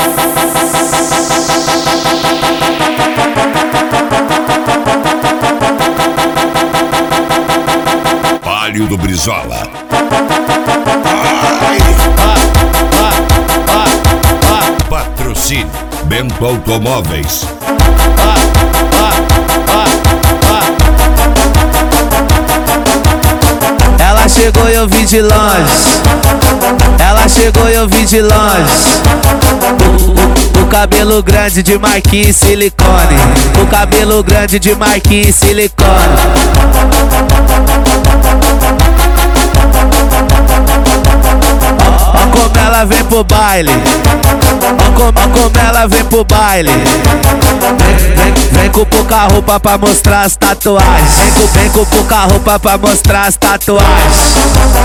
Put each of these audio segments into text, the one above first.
Palio do Brizola. Patrocínio Bento Automóveis. Ela chegou e eu vi de longe. Ela chegou e eu vi de longe. O cabelo grande de marquinhos e silicone. O cabelo grande de marquinhos e silicone. Ó como ela vem pro baile. Ó como ela vem pro baile. Vem com pouca roupa pra mostrar as tatuagens. Vem com pouca roupa pra mostrar as tatuagens.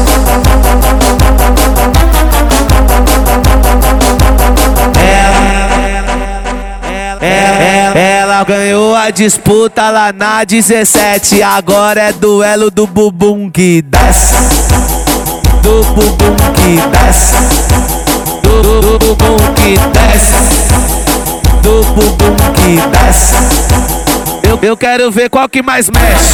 Ela ganhou a disputa lá na 17. Agora é duelo do bumbum que desce. Do bumbum que desce. Do bumbum que desce. Do bumbum que desce. Eu quero ver qual que mais mexe.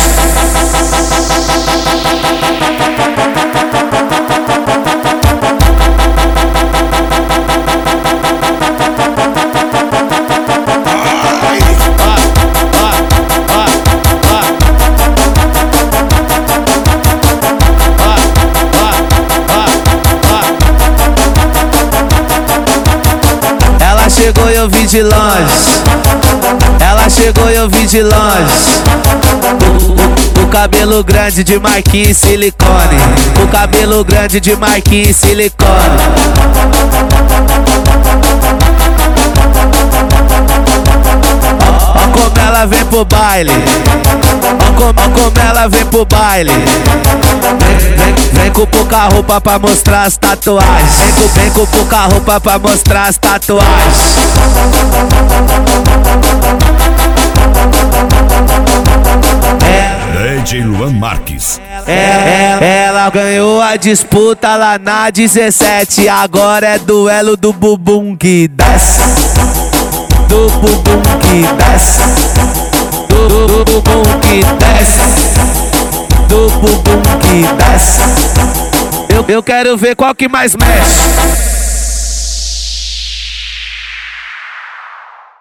Ela chegou e eu vi de longe. Ela chegou e eu vi de longe. O cabelo grande de marquinhos e silicone. O cabelo grande de marquinhos e silicone. Ó como ela vem pro baile. Ó como ela vem pro baile. Vem com pouca roupa pra mostrar as tatuagens. Vem com pouca roupa pra mostrar as tatuagens. DJ Luan Marques. Ela ganhou a disputa lá na 17. Agora é duelo do bumbum que desce. Do bumbum que desce. Do bumbum que desce. Do bumbum que desce. Eu quero ver qual que mais mexe.